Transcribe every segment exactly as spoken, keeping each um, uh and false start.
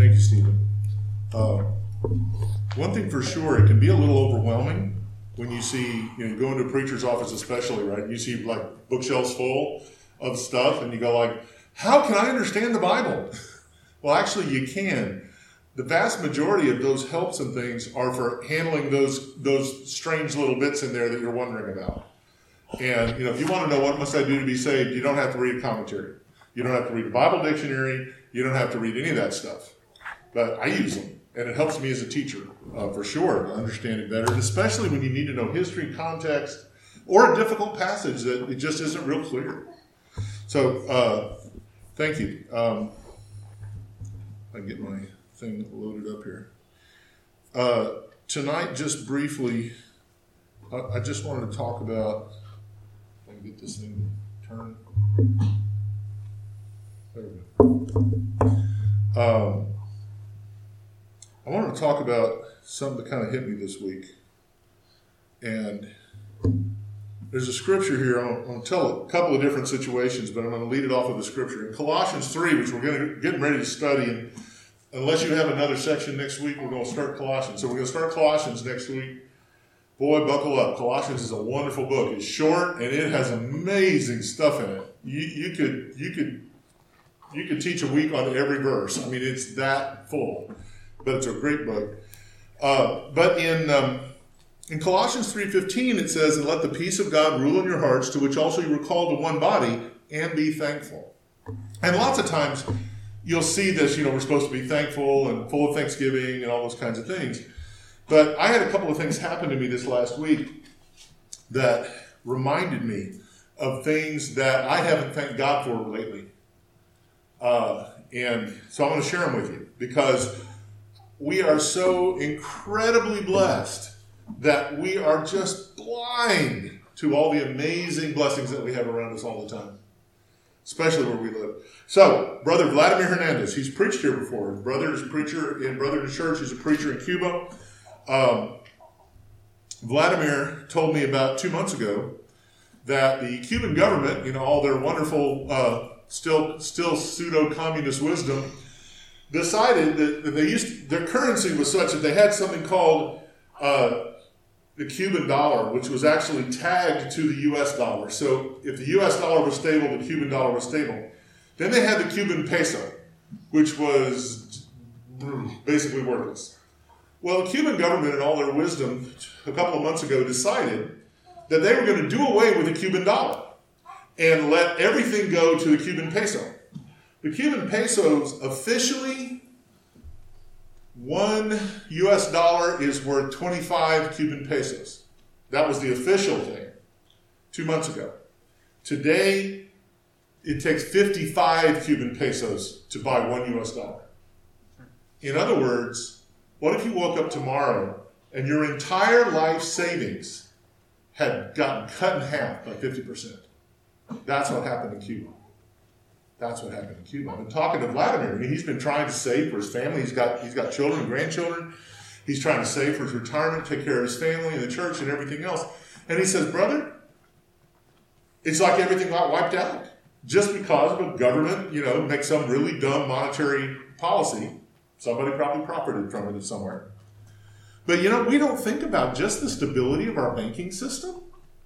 Thank you, Stephen. Uh, one thing for sure, it can be a little overwhelming when you see, you know, you go into a preacher's office especially, right? You see like bookshelves full of stuff and you go like, how can I understand the Bible? Well, actually you can. The vast majority of those helps and things are for handling those those strange little bits in there that you're wondering about. And, you know, if you want to know what must I do to be saved, you don't have to read a commentary. You don't have to read a Bible dictionary. You don't have to read any of that stuff. But I use them, and it helps me as a teacher, uh, for sure, to understand it better, and especially when you need to know history, context, or a difficult passage that it just isn't real clear. So, uh, thank you. Um, I can get my thing loaded up here. Uh, tonight, just briefly, I, I just wanted to talk about, if I can get this thing turned. There we go. Um, I wanted to talk about something that kind of hit me this week. And there's a scripture here. I'm going to tell a couple of different situations, but I'm going to lead it off with a scripture. In Colossians three, which we're going to, getting ready to study, and unless you have another section next week, we're going to start Colossians. So we're going to start Colossians next week. Boy, buckle up. Colossians is a wonderful book. It's short, and it has amazing stuff in it. You, you could you could you could teach a week on every verse. I mean, it's that full. But it's a great book. Uh, but in um, in Colossians three fifteen, it says, and let the peace of God rule in your hearts, to which also you were called to one body, and be thankful. And lots of times you'll see this, you know, we're supposed to be thankful and full of thanksgiving and all those kinds of things. But I had a couple of things happen to me this last week that reminded me of things that I haven't thanked God for lately. Uh, and so I'm going to share them with you, because we are so incredibly blessed that we are just blind to all the amazing blessings that we have around us all the time, especially where we live. So, Brother Vladimir Hernandez, he's preached here before. His brother is a preacher in Brotherhood Church. He's a preacher in Cuba. Um, Vladimir told me about two months ago that the Cuban government, you know, all their wonderful, uh, still, still pseudo-communist wisdom, decided that they used their currency was such that they had something called uh, the Cuban dollar, which was actually tagged to the U S dollar. So if the U S dollar was stable, the Cuban dollar was stable. Then they had the Cuban peso, which was basically worthless. Well, the Cuban government, in all their wisdom, a couple of months ago decided that they were going to do away with the Cuban dollar and let everything go to the Cuban peso. The Cuban pesos officially, one U S dollar is worth twenty-five Cuban pesos. That was the official thing two months ago. Today, it takes fifty-five Cuban pesos to buy one U S dollar. In other words, what if you woke up tomorrow and your entire life savings had gotten cut in half by fifty percent? That's what happened in Cuba. That's what happened in Cuba. I've been talking to Vladimir. I mean, he's been trying to save for his family. He's got he's got children and grandchildren. He's trying to save for his retirement, take care of his family and the church and everything else. And he says, brother, it's like everything got wiped out. Just because of a government, you know, makes some really dumb monetary policy. Somebody probably profited from it somewhere. But, you know, we don't think about just the stability of our banking system.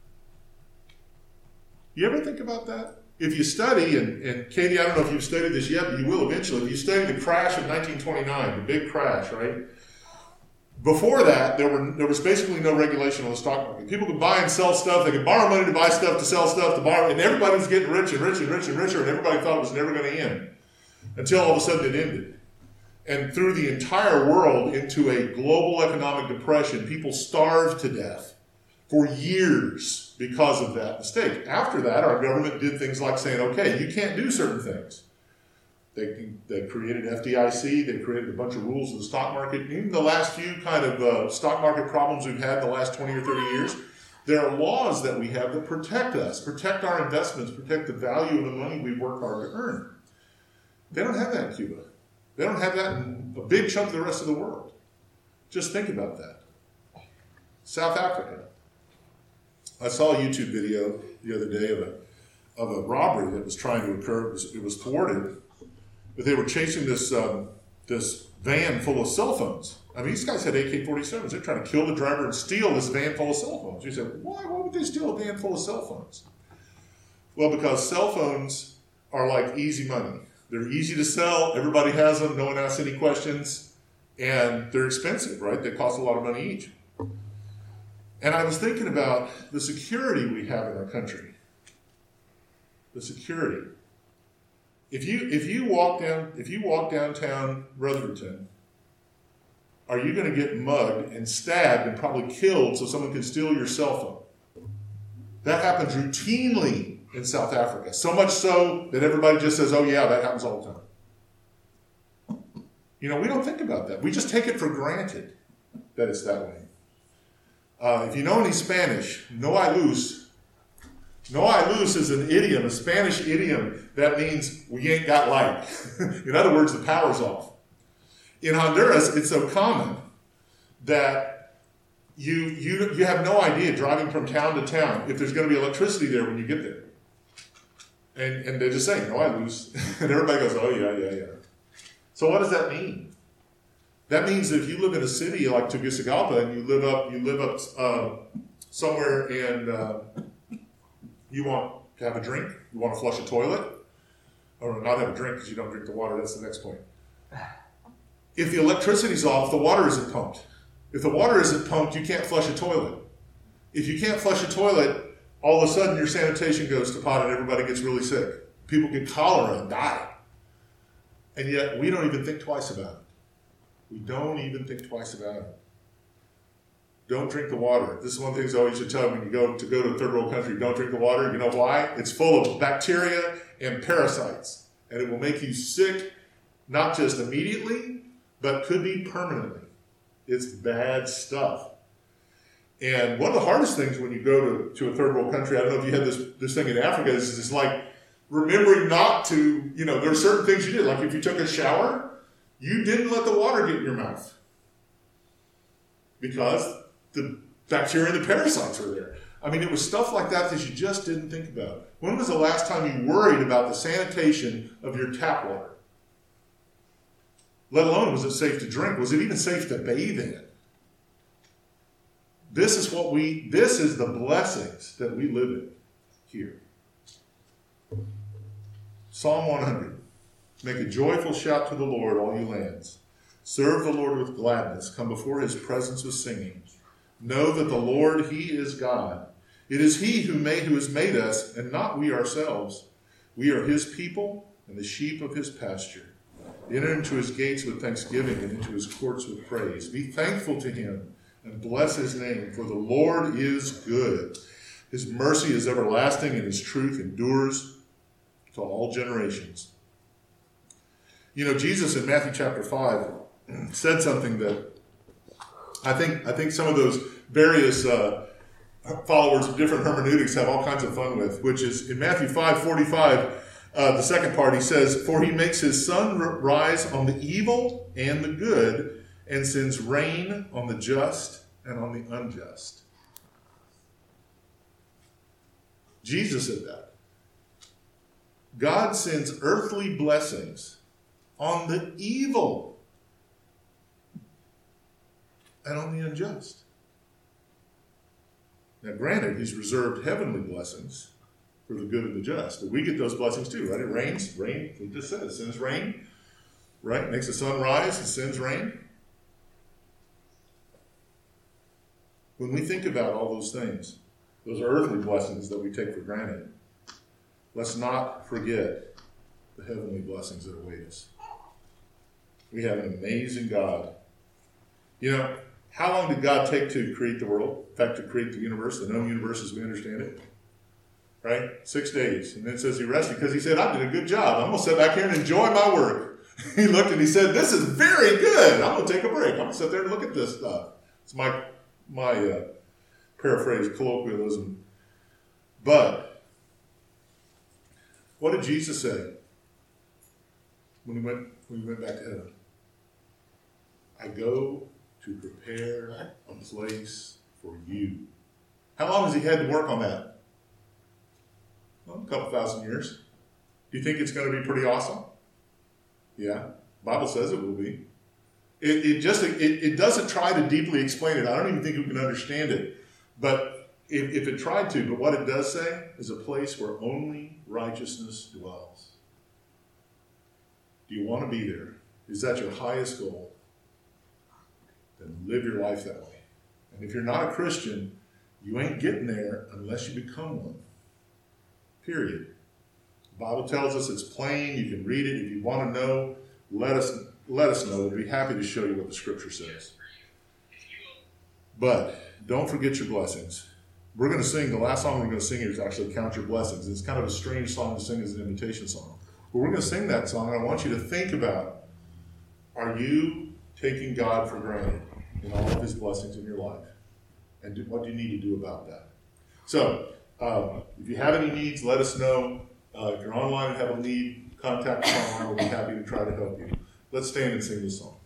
You ever think about that? If you study, and, and Katie, I don't know if you've studied this yet, but you will eventually. If you study the crash of nineteen twenty-nine, the big crash, right? Before that, there were there was basically no regulation on the stock market. People could buy and sell stuff. They could borrow money to buy stuff, to sell stuff, to borrow, and everybody was getting rich and rich and rich and richer, and everybody thought it was never going to end until all of a sudden it ended. And threw the entire world into a global economic depression. People starved to death for years because of that mistake. After that, our government did things like saying, okay, you can't do certain things. They, they created F D I C, they created a bunch of rules in the stock market. Even the last few kind of uh, stock market problems we've had in the last twenty or thirty years, there are laws that we have that protect us, protect our investments, protect the value of the money we work hard to earn. They don't have that in Cuba. They don't have that in a big chunk of the rest of the world. Just think about that. South Africa. I saw a YouTube video the other day of a of a robbery that was trying to occur. It was, it was thwarted, but they were chasing this um, this van full of cell phones. I mean, these guys had A K forty-sevens. They're trying to kill the driver and steal this van full of cell phones. You said, why? Why would they steal a van full of cell phones? Well, because cell phones are like easy money. They're easy to sell. Everybody has them. No one asks any questions. And they're expensive, right? They cost a lot of money each. And I was thinking about the security we have in our country. The security. If you if you walk down if you walk downtown Rutherford, are you going to get mugged and stabbed and probably killed so someone can steal your cell phone? That happens routinely in South Africa. So much so that everybody just says, oh yeah, that happens all the time. You know, we don't think about that. We just take it for granted that it's that way. Uh, if you know any Spanish, no hay luz. No hay luz is an idiom, a Spanish idiom that means we ain't got light. In other words, the power's off. In Honduras, it's so common that you, you, you have no idea driving from town to town if there's going to be electricity there when you get there. And, and they just say, no hay luz. And everybody goes, oh yeah, yeah, yeah. So what does that mean? That means that if you live in a city like Tegucigalpa and you live up, you live up uh, somewhere and uh, you want to have a drink, you want to flush a toilet, or not have a drink because you don't drink the water. That's the next point. If the electricity's off, the water isn't pumped. If the water isn't pumped, you can't flush a toilet. If you can't flush a toilet, all of a sudden your sanitation goes to pot and everybody gets really sick. People get cholera and die. And yet we don't even think twice about it. We don't even think twice about it. Don't drink the water. This is one of the things I always should tell you when you go to go to a third world country. Don't drink the water. You know why? It's full of bacteria and parasites. And it will make you sick, not just immediately, but could be permanently. It's bad stuff. And one of the hardest things when you go to, to a third world country, I don't know if you had this, this thing in Africa, is it's like remembering not to, you know, there are certain things you did. Like if you took a shower, you didn't let the water get in your mouth because the bacteria and the parasites were there. I mean, it was stuff like that that you just didn't think about. When was the last time you worried about the sanitation of your tap water? Let alone, was it safe to drink? Was it even safe to bathe in? This is what we, this is the blessings that we live in here. Psalm one hundred. Make a joyful shout to the Lord, all you lands. Serve the Lord with gladness. Come before his presence with singing. Know that the Lord, he is God. It is he who made, who has made us, and not we ourselves. We are his people and the sheep of his pasture. Enter into his gates with thanksgiving and into his courts with praise. Be thankful to him and bless his name, for the Lord is good. His mercy is everlasting and his truth endures to all generations. You know, Jesus in Matthew chapter five said something that I think I think some of those various uh, followers of different hermeneutics have all kinds of fun with, which is in Matthew five forty-five, uh, the second part, he says, for he makes his sun rise on the evil and the good, and sends rain on the just and on the unjust. Jesus said that. God sends earthly blessings on the evil and on the unjust. Now, granted, he's reserved heavenly blessings for the good of the just. We get those blessings too, right? It rains, rain, he just said it sends rain, right? Makes the sun rise, it sends rain. When we think about all those things, those earthly blessings that we take for granted, let's not forget the heavenly blessings that await us. We have an amazing God. You know, how long did God take to create the world? In fact, to create the universe, the known universe as we understand it? Right? Six days. And then it says he rested because he said, I did a good job. I'm going to sit back here and enjoy my work. He looked and he said, this is very good. I'm going to take a break. I'm going to sit there and look at this stuff. It's my, my uh, paraphrase colloquialism. But what did Jesus say when he went, when he went back to heaven? I go to prepare a place for you. How long has he had to work on that? Well, a couple thousand years. Do you think it's going to be pretty awesome? Yeah. Bible says it will be. It, it just it, it doesn't try to deeply explain it. I don't even think we can understand it. But if, if it tried to, but what it does say is a place where only righteousness dwells. Do you want to be there? Is that your highest goal? Then live your life that way. And if you're not a Christian, you ain't getting there unless you become one. Period. The Bible tells us it's plain. You can read it. If you want to know, let us let us know. We'll be happy to show you what the Scripture says. But don't forget your blessings. We're going to sing, the last song we're going to sing here is actually Count Your Blessings. It's kind of a strange song to sing as an invitation song. But we're going to sing that song, and I want you to think about, are you taking God for granted in all of his blessings in your life? And do, what do you need to do about that? So, um, if you have any needs, let us know. Uh, if you're online and have a need, contact us online. We'll be happy to try to help you. Let's stand and sing this song.